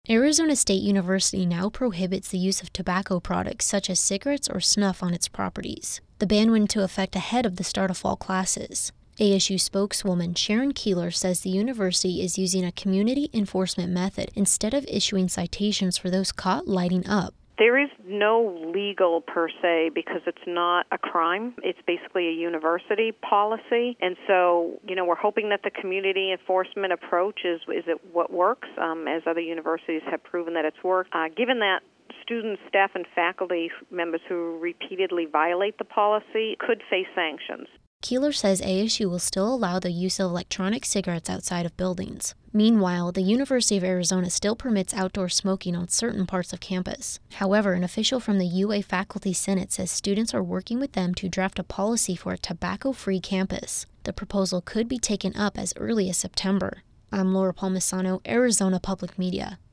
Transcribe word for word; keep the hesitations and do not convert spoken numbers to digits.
Arizona State University now prohibits the use of tobacco products such as cigarettes or snuff on its properties. The ban went into effect ahead of the start of fall classes. A S U spokeswoman Sharon Keeler says the university is using a community enforcement method instead of issuing citations for those caught lighting up. There is no legal per se because it's not a crime. It's basically a university policy. And so, you know, we're hoping that the community enforcement approach is, is it what works, um, as other universities have proven that it's worked. Uh, given that students, staff, and faculty members who repeatedly violate the policy could face sanctions. Keeler says A S U will still allow the use of electronic cigarettes outside of buildings. Meanwhile, the University of Arizona still permits outdoor smoking on certain parts of campus. However, an official from the U A Faculty Senate says students are working with them to draft a policy for a tobacco-free campus. The proposal could be taken up as early as September. I'm Laura Palmisano, Arizona Public Media.